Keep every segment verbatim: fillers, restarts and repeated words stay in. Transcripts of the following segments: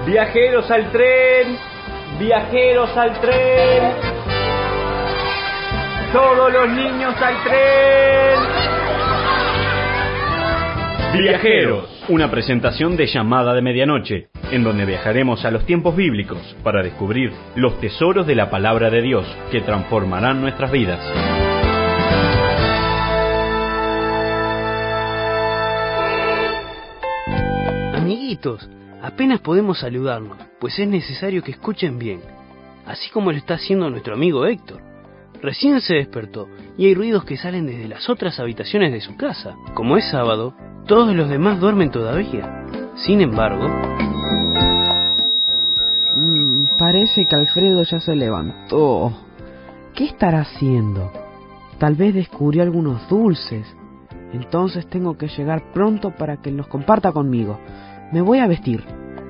Viajeros al tren, viajeros al tren, todos los niños al tren. Viajeros, una presentación de Llamada de Medianoche, en donde viajaremos a los tiempos bíblicos para descubrir los tesoros de la palabra de Dios que transformarán nuestras vidas. Amiguitos, apenas podemos saludarnos, pues es necesario que escuchen bien, así como lo está haciendo nuestro amigo Héctor. Recién se despertó y hay ruidos que salen desde las otras habitaciones de su casa. Como es sábado, todos los demás duermen todavía. Sin embargo... Mm, parece que Alfredo ya se levantó. ¿Qué estará haciendo? Tal vez descubrió algunos dulces. Entonces tengo que llegar pronto para que los comparta conmigo. Me voy a vestir.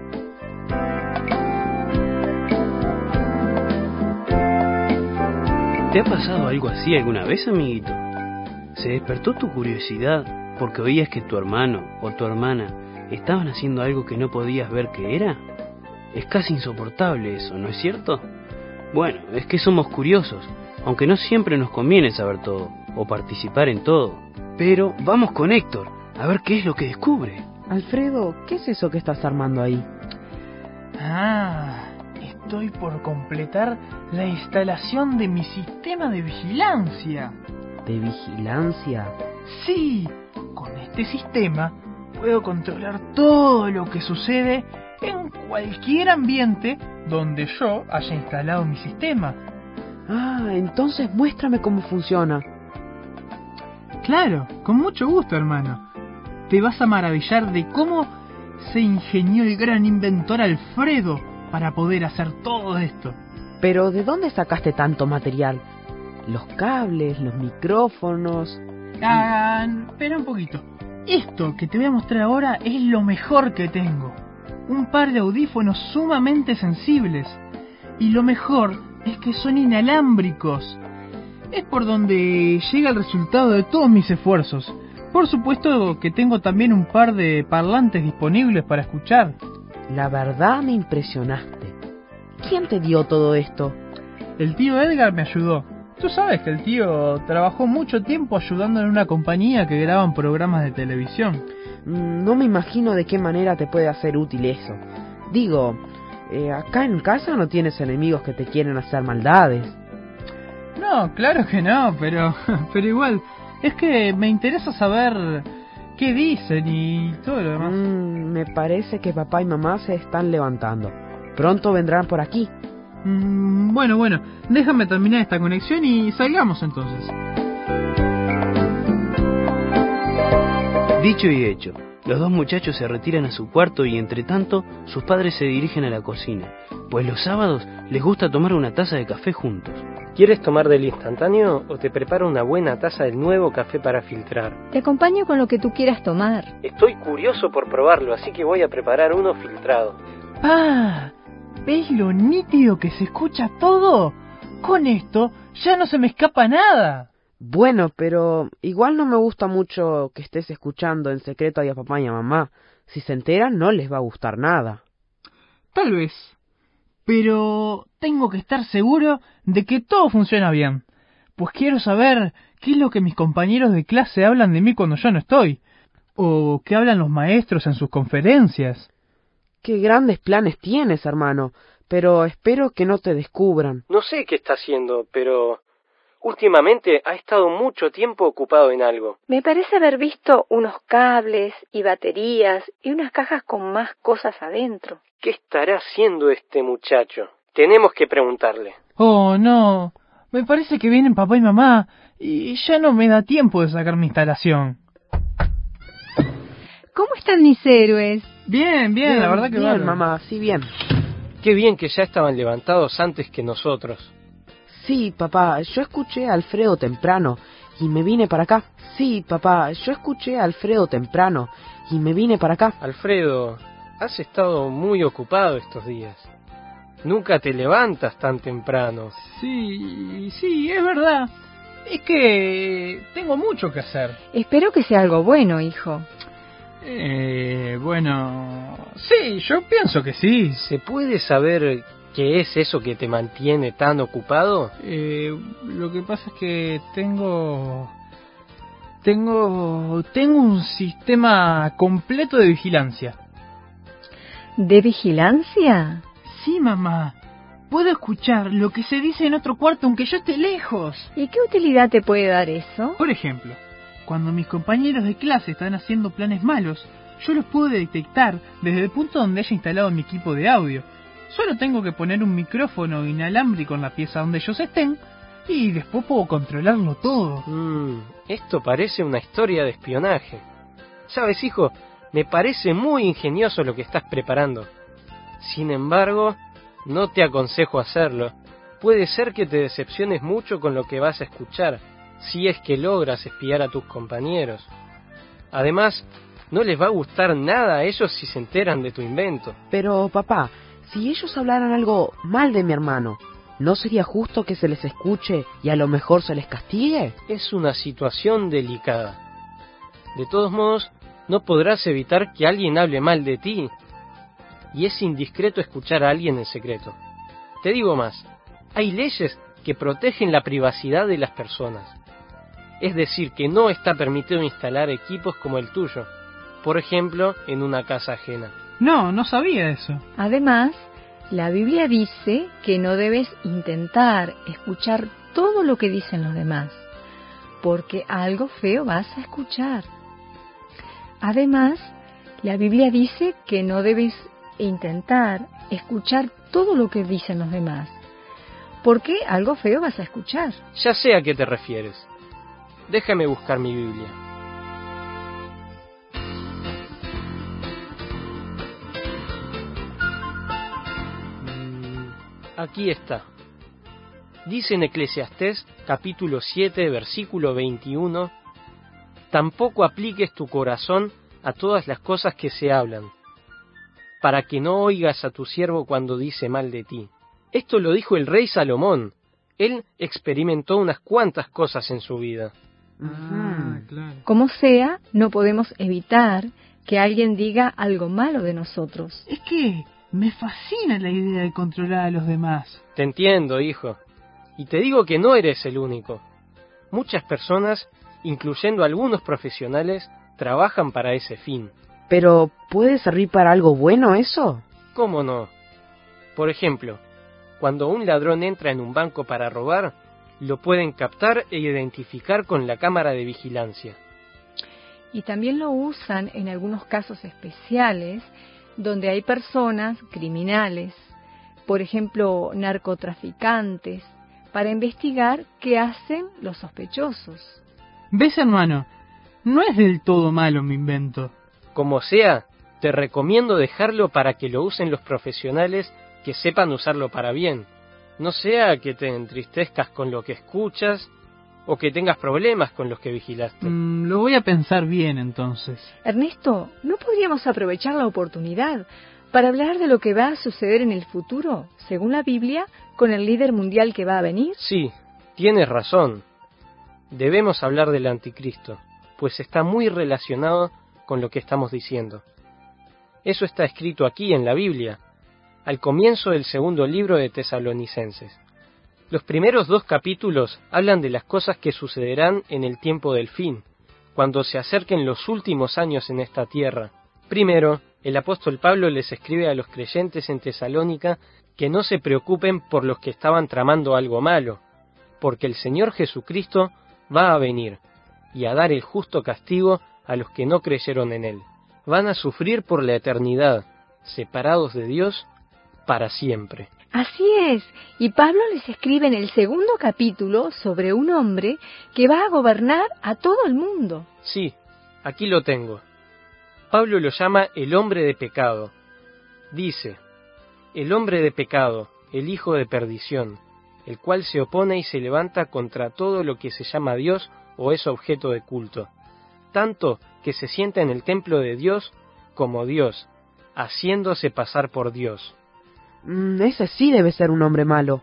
¿Te ha pasado algo así alguna vez, amiguito? ¿Se despertó tu curiosidad porque oías que tu hermano o tu hermana estaban haciendo algo que no podías ver que era? Es casi insoportable eso, ¿no es cierto? Bueno, es que somos curiosos, aunque no siempre nos conviene saber todo o participar en todo. Pero vamos con Héctor, a ver qué es lo que descubre. Alfredo, ¿qué es eso que estás armando ahí? Ah, estoy por completar la instalación de mi sistema de vigilancia. ¿De vigilancia? Sí, con este sistema puedo controlar todo lo que sucede en cualquier ambiente donde yo haya instalado mi sistema. Ah, entonces muéstrame cómo funciona. Claro, con mucho gusto, hermano. Te vas a maravillar de cómo se ingenió el gran inventor Alfredo para poder hacer todo esto. Pero ¿de dónde sacaste tanto material? Los cables, los micrófonos... Ah, espera un poquito. Esto que te voy a mostrar ahora es lo mejor que tengo. Un par de audífonos sumamente sensibles. Y lo mejor es que son inalámbricos. Es por donde llega el resultado de todos mis esfuerzos. Por supuesto que tengo también un par de parlantes disponibles para escuchar. La verdad me impresionaste. ¿Quién te dio todo esto? El tío Edgar me ayudó. Tú sabes que el tío trabajó mucho tiempo ayudando en una compañía que graban programas de televisión. No me imagino de qué manera te puede hacer útil eso. Digo, eh, acá en casa no tienes enemigos que te quieren hacer maldades. No, claro que no, pero, pero igual, es que me interesa saber qué dicen y todo lo demás. Mm, me parece que papá y mamá se están levantando. Pronto vendrán por aquí. Mm, bueno, bueno, déjame terminar esta conexión y salgamos entonces. Dicho y hecho, los dos muchachos se retiran a su cuarto y entre tanto sus padres se dirigen a la cocina, pues los sábados les gusta tomar una taza de café juntos. ¿Quieres tomar del instantáneo o te preparo una buena taza del nuevo café para filtrar? Te acompaño con lo que tú quieras tomar. Estoy curioso por probarlo, así que voy a preparar uno filtrado. ¡Ah! ¿Ves lo nítido que se escucha todo? Con esto ya no se me escapa nada. Bueno, pero igual no me gusta mucho que estés escuchando en secreto a papá y a mamá. Si se enteran no les va a gustar nada. Tal vez. Pero tengo que estar seguro de que todo funciona bien. Pues quiero saber qué es lo que mis compañeros de clase hablan de mí cuando yo no estoy. O qué hablan los maestros en sus conferencias. Qué grandes planes tienes, hermano. Pero espero que no te descubran. No sé qué está haciendo, pero últimamente ha estado mucho tiempo ocupado en algo. Me parece haber visto unos cables y baterías y unas cajas con más cosas adentro. ¿Qué estará haciendo este muchacho? Tenemos que preguntarle. Oh, no. Me parece que vienen papá y mamá y ya no me da tiempo de sacar mi instalación. ¿Cómo están mis héroes? Bien, bien, bien la verdad que bien, bien, mamá, sí, bien. Qué bien que ya estaban levantados antes que nosotros. Sí, papá, yo escuché a Alfredo temprano y me vine para acá. Sí, papá, yo escuché a Alfredo temprano y me vine para acá. Alfredo, has estado muy ocupado estos días. Nunca te levantas tan temprano. Sí, sí, es verdad. Es que tengo mucho que hacer. Espero que sea algo bueno, hijo. Eh, bueno, Sí, yo pienso que sí. ¿Se puede saber qué es eso que te mantiene tan ocupado? Eh, lo que pasa es que tengo... Tengo... Tengo un sistema completo de vigilancia. ¿De vigilancia? Sí, mamá. Puedo escuchar lo que se dice en otro cuarto aunque yo esté lejos. ¿Y qué utilidad te puede dar eso? Por ejemplo, cuando mis compañeros de clase están haciendo planes malos, yo los puedo detectar desde el punto donde haya instalado mi equipo de audio. Solo tengo que poner un micrófono inalámbrico en la pieza donde ellos estén y después puedo controlarlo todo. Mm, esto parece una historia de espionaje. ¿Sabes, hijo? Me parece muy ingenioso lo que estás preparando. Sin embargo, no te aconsejo hacerlo. Puede ser que te decepciones mucho con lo que vas a escuchar, si es que logras espiar a tus compañeros. Además, no les va a gustar nada a ellos si se enteran de tu invento. Pero, papá, si ellos hablaran algo mal de mi hermano, ¿no sería justo que se les escuche y a lo mejor se les castigue? Es una situación delicada. De todos modos, no podrás evitar que alguien hable mal de ti. Y es indiscreto escuchar a alguien en secreto. Te digo más, hay leyes que protegen la privacidad de las personas. Es decir, que no está permitido instalar equipos como el tuyo, por ejemplo, en una casa ajena. No, no sabía eso. Además, la Biblia dice que no debes intentar escuchar todo lo que dicen los demás, porque algo feo vas a escuchar. Además, la Biblia dice que no debes intentar escuchar todo lo que dicen los demás, porque algo feo vas a escuchar. Ya sé a qué te refieres. Déjame buscar mi Biblia. Aquí está. Dice en Eclesiastés, capítulo siete, versículo veintiuno, «Tampoco apliques tu corazón a todas las cosas que se hablan, para que no oigas a tu siervo cuando dice mal de ti». Esto lo dijo el rey Salomón. Él experimentó unas cuantas cosas en su vida. Ah, claro. Como sea, no podemos evitar que alguien diga algo malo de nosotros. Es que me fascina la idea de controlar a los demás. Te entiendo, hijo. Y te digo que no eres el único. Muchas personas, incluyendo algunos profesionales, trabajan para ese fin. Pero, ¿puede servir para algo bueno eso? ¿Cómo no? Por ejemplo, cuando un ladrón entra en un banco para robar, lo pueden captar e identificar con la cámara de vigilancia. Y también lo usan en algunos casos especiales, donde hay personas criminales, por ejemplo, narcotraficantes, para investigar qué hacen los sospechosos. ¿Ves, hermano? No es del todo malo mi invento. Como sea, te recomiendo dejarlo para que lo usen los profesionales que sepan usarlo para bien. No sea que te entristezcas con lo que escuchas o que tengas problemas con los que vigilaste. Mm, lo voy a pensar bien entonces. Ernesto, ¿no podríamos aprovechar la oportunidad para hablar de lo que va a suceder en el futuro, según la Biblia, con el líder mundial que va a venir? Sí, tienes razón. Debemos hablar del anticristo, pues está muy relacionado con lo que estamos diciendo. Eso está escrito aquí en la Biblia, al comienzo del segundo libro de Tesalonicenses. Los primeros dos capítulos hablan de las cosas que sucederán en el tiempo del fin, cuando se acerquen los últimos años en esta tierra. Primero, el apóstol Pablo les escribe a los creyentes en Tesalónica que no se preocupen por los que estaban tramando algo malo, porque el Señor Jesucristo va a venir y a dar el justo castigo a los que no creyeron en Él. Van a sufrir por la eternidad, separados de Dios para siempre. Así es, y Pablo les escribe en el segundo capítulo sobre un hombre que va a gobernar a todo el mundo. Sí, aquí lo tengo. Pablo lo llama el hombre de pecado. Dice, el hombre de pecado, el hijo de perdición, el cual se opone y se levanta contra todo lo que se llama Dios o es objeto de culto, tanto que se sienta en el templo de Dios como Dios, haciéndose pasar por Dios. Mm, ese sí debe ser un hombre malo.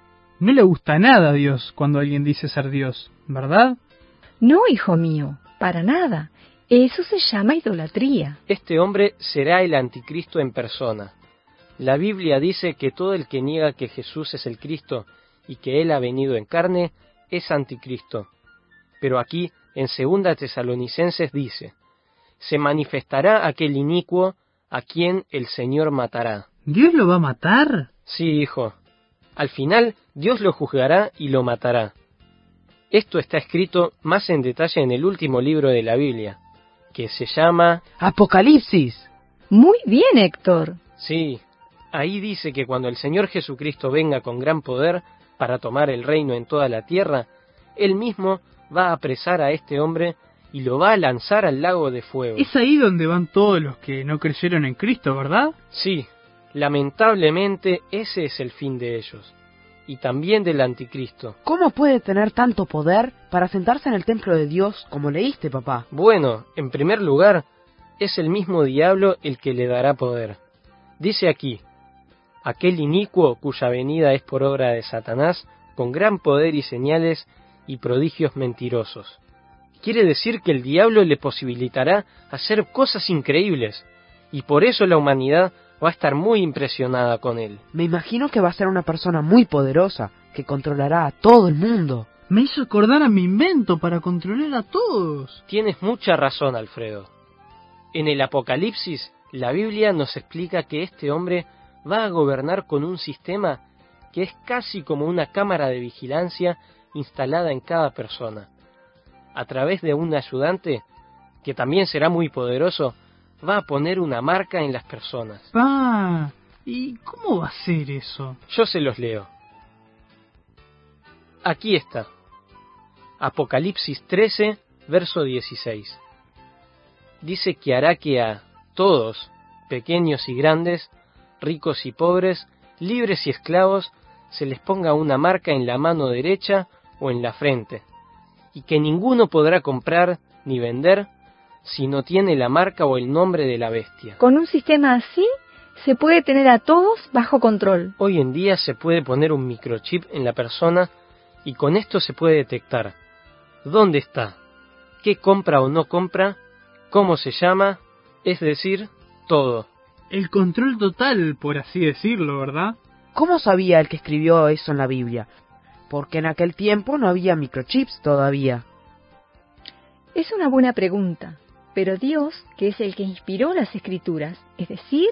No le gusta nada a Dios cuando alguien dice ser Dios, ¿verdad? No, hijo mío, para nada. Eso se llama idolatría. Este hombre será el anticristo en persona. La Biblia dice que todo el que niega que Jesús es el Cristo y que Él ha venido en carne, es anticristo. Pero aquí, en segunda Tesalonicenses dice, se manifestará aquel inicuo a quien el Señor matará. ¿Dios lo va a matar? Sí, hijo. Al final, Dios lo juzgará y lo matará. Esto está escrito más en detalle en el último libro de la Biblia, que se llama Apocalipsis. Muy bien, Héctor. Sí, ahí dice que cuando el Señor Jesucristo venga con gran poder para tomar el reino en toda la tierra, Él mismo va a apresar a este hombre y lo va a lanzar al lago de fuego. Es ahí donde van todos los que no creyeron en Cristo, ¿verdad? Sí, lamentablemente ese es el fin de ellos, y también del anticristo. ¿Cómo puede tener tanto poder para sentarse en el templo de Dios como leíste, papá? Bueno, en primer lugar, es el mismo diablo el que le dará poder. Dice aquí, aquel inicuo cuya venida es por obra de Satanás, con gran poder y señales y prodigios mentirosos. Quiere decir que el diablo le posibilitará hacer cosas increíbles, y por eso la humanidad va a estar muy impresionada con él. Me imagino que va a ser una persona muy poderosa, que controlará a todo el mundo. Me hizo acordar a mi invento para controlar a todos. Tienes mucha razón, Alfredo. En el Apocalipsis, la Biblia nos explica que este hombre va a gobernar con un sistema que es casi como una cámara de vigilancia instalada en cada persona. A través de un ayudante, que también será muy poderoso, va a poner una marca en las personas. Pa, ¿y cómo va a ser eso? Yo se los leo. Aquí está. Apocalipsis trece, verso dieciséis. Dice que hará que a todos, pequeños y grandes, ricos y pobres, libres y esclavos, se les ponga una marca en la mano derecha o en la frente, y que ninguno podrá comprar ni vender si no tiene la marca o el nombre de la bestia. Con un sistema así, se puede tener a todos bajo control. Hoy en día se puede poner un microchip en la persona y con esto se puede detectar dónde está, qué compra o no compra, cómo se llama, es decir, todo. El control total, por así decirlo, ¿verdad? ¿Cómo sabía el que escribió eso en la Biblia? Porque en aquel tiempo no había microchips todavía. Es una buena pregunta, pero Dios, que es el que inspiró las Escrituras, es decir,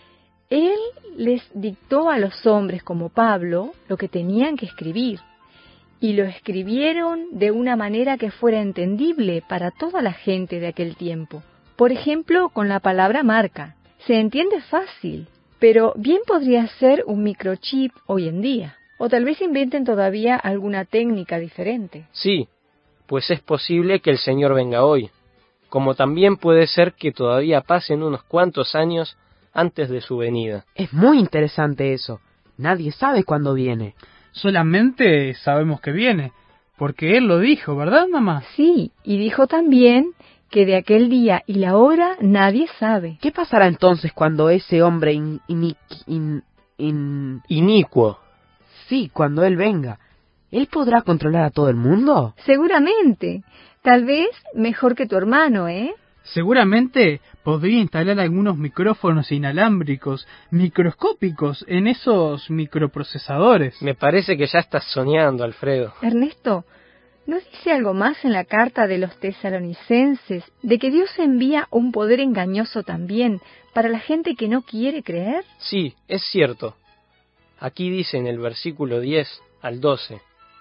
Él les dictó a los hombres como Pablo lo que tenían que escribir, y lo escribieron de una manera que fuera entendible para toda la gente de aquel tiempo. Por ejemplo, con la palabra marca. Se entiende fácil, pero bien podría ser un microchip hoy en día. O tal vez inventen todavía alguna técnica diferente. Sí, pues es posible que el Señor venga hoy, como también puede ser que todavía pasen unos cuantos años antes de su venida. Es muy interesante eso. Nadie sabe cuándo viene. Solamente sabemos que viene, porque Él lo dijo, ¿verdad, mamá? Sí, y dijo también que de aquel día y la hora nadie sabe. ¿Qué pasará entonces cuando ese hombre in, in, in, in... inicuo? Sí, cuando Él venga. ¿Él podrá controlar a todo el mundo? Seguramente. Tal vez mejor que tu hermano, ¿eh? Seguramente podría instalar algunos micrófonos inalámbricos, microscópicos, en esos microprocesadores. Me parece que ya estás soñando, Alfredo. Ernesto, ¿no dice algo más en la carta de los tesalonicenses de que Dios envía un poder engañoso también para la gente que no quiere creer? Sí, es cierto. Aquí dice en el versículo diez al doce,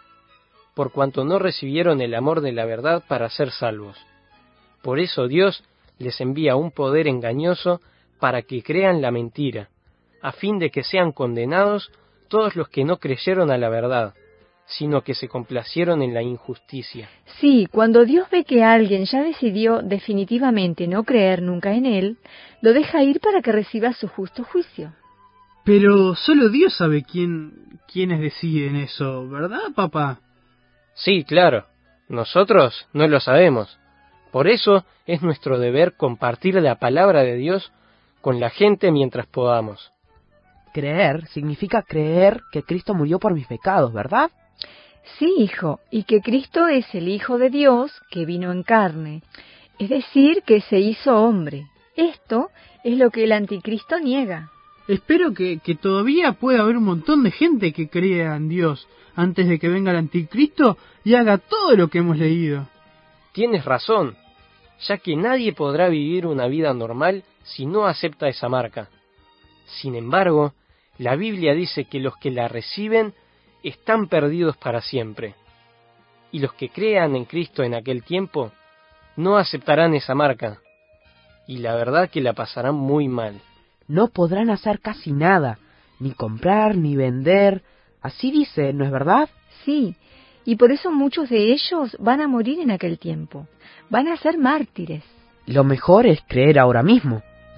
por cuanto no recibieron el amor de la verdad para ser salvos. Por eso Dios les envía un poder engañoso para que crean la mentira, a fin de que sean condenados todos los que no creyeron a la verdad, sino que se complacieron en la injusticia. Sí, cuando Dios ve que alguien ya decidió definitivamente no creer nunca en Él, lo deja ir para que reciba su justo juicio. Pero solo Dios sabe quién, quiénes deciden eso, ¿verdad, papá? Sí, claro. Nosotros no lo sabemos. Por eso es nuestro deber compartir la palabra de Dios con la gente mientras podamos. Creer significa creer que Cristo murió por mis pecados, ¿verdad? Sí, hijo, y que Cristo es el Hijo de Dios que vino en carne, es decir, que se hizo hombre. Esto es lo que el anticristo niega. Espero que, que todavía pueda haber un montón de gente que crea en Dios antes de que venga el anticristo y haga todo lo que hemos leído. Tienes razón, ya que nadie podrá vivir una vida normal si no acepta esa marca. Sin embargo, la Biblia dice que los que la reciben están perdidos para siempre. Y los que crean en Cristo en aquel tiempo no aceptarán esa marca. Y la verdad que la pasarán muy mal. No podrán hacer casi nada, ni comprar, ni vender. Así dice, ¿no es verdad? Sí, y por eso muchos de ellos van a morir en aquel tiempo. Van a ser mártires. Lo mejor es creer ahora mismo.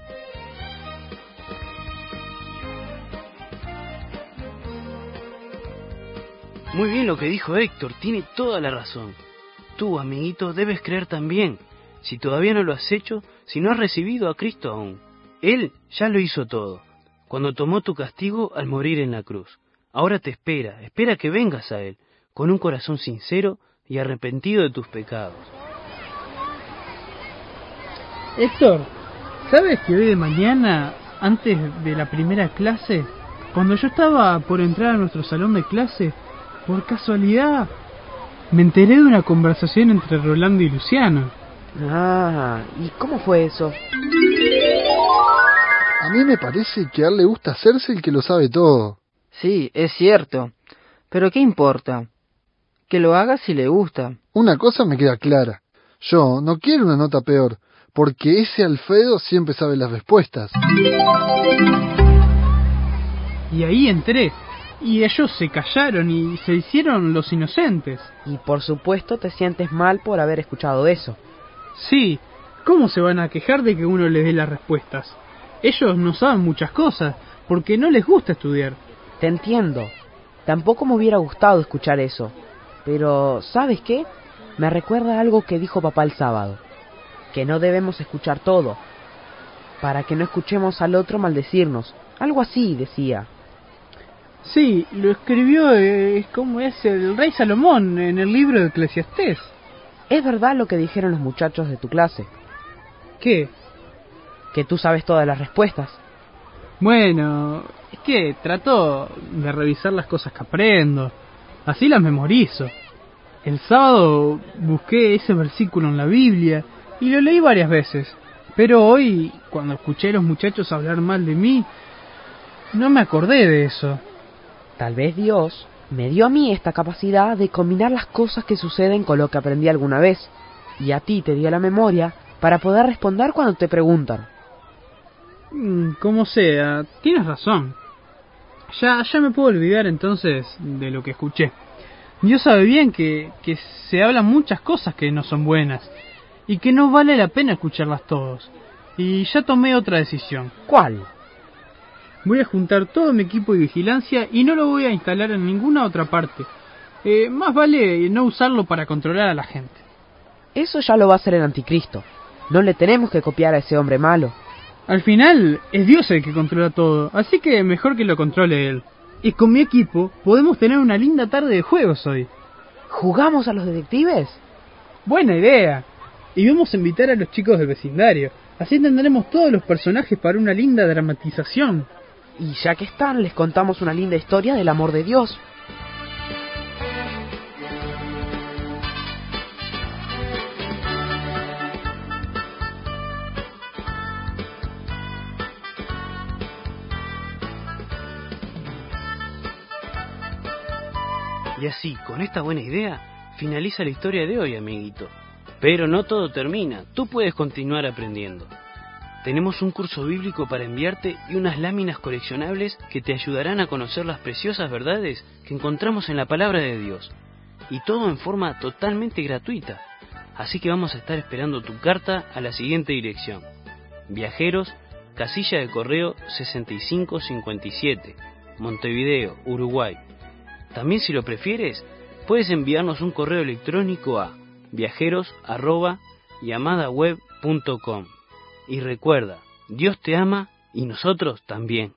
Muy bien lo que dijo Héctor, tiene toda la razón. Tú, amiguito, debes creer también. Si todavía no lo has hecho, si no has recibido a Cristo aún. Él ya lo hizo todo, cuando tomó tu castigo al morir en la cruz. Ahora te espera, espera que vengas a Él, con un corazón sincero y arrepentido de tus pecados. Héctor, ¿sabes que hoy de mañana, antes de la primera clase, cuando yo estaba por entrar a nuestro salón de clase, por casualidad, me enteré de una conversación entre Rolando y Luciano? Ah, ¿y cómo fue eso? A mí me parece que a él le gusta hacerse el que lo sabe todo. Sí, es cierto. Pero ¿qué importa? Que lo haga si le gusta. Una cosa me queda clara. Yo no quiero una nota peor, porque ese Alfredo siempre sabe las respuestas. Y ahí entré, y ellos se callaron y se hicieron los inocentes. Y por supuesto te sientes mal por haber escuchado eso. Sí, ¿cómo se van a quejar de que uno les dé las respuestas? Ellos no saben muchas cosas, porque no les gusta estudiar. Te entiendo. Tampoco me hubiera gustado escuchar eso. Pero, ¿sabes qué? Me recuerda algo que dijo papá el sábado. Que no debemos escuchar todo, para que no escuchemos al otro maldecirnos. Algo así, decía. Sí, lo escribió, eh, ¿cómo es? El rey Salomón en el libro de Eclesiastés. ¿Es verdad lo que dijeron los muchachos de tu clase? ¿Qué? Que tú sabes todas las respuestas. Bueno, es que trato de revisar las cosas que aprendo. Así las memorizo. El sábado busqué ese versículo en la Biblia y lo leí varias veces. Pero hoy, cuando escuché a los muchachos hablar mal de mí, no me acordé de eso. Tal vez Dios me dio a mí esta capacidad de combinar las cosas que suceden con lo que aprendí alguna vez. Y a ti te dio la memoria para poder responder cuando te preguntan. Como sea, tienes razón. Ya, ya me puedo olvidar entonces de lo que escuché. Dios sabe bien que, que se hablan muchas cosas que no son buenas y que no vale la pena escucharlas todos. Y ya tomé otra decisión. ¿Cuál? Voy a juntar todo mi equipo de vigilancia y no lo voy a instalar en ninguna otra parte. Eh, más vale no usarlo para controlar a la gente. Eso ya lo va a hacer el anticristo. No le tenemos que copiar a ese hombre malo. Al final, es Dios el que controla todo, así que mejor que lo controle él. Y con mi equipo podemos tener una linda tarde de juegos hoy. ¿Jugamos a los detectives? Buena idea. Y vamos a invitar a los chicos del vecindario. Así tendremos todos los personajes para una linda dramatización. Y ya que están, les contamos una linda historia del amor de Dios. Y así, con esta buena idea, finaliza la historia de hoy, amiguito. Pero no todo termina, tú puedes continuar aprendiendo. Tenemos un curso bíblico para enviarte y unas láminas coleccionables que te ayudarán a conocer las preciosas verdades que encontramos en la palabra de Dios. Y todo en forma totalmente gratuita. Así que vamos a estar esperando tu carta a la siguiente dirección. Viajeros, casilla de correo sesenta y cinco cincuenta y siete, Montevideo, Uruguay. También, si lo prefieres, puedes enviarnos un correo electrónico a viajeros arroba yamadaweb punto com. Y recuerda, Dios te ama y nosotros también.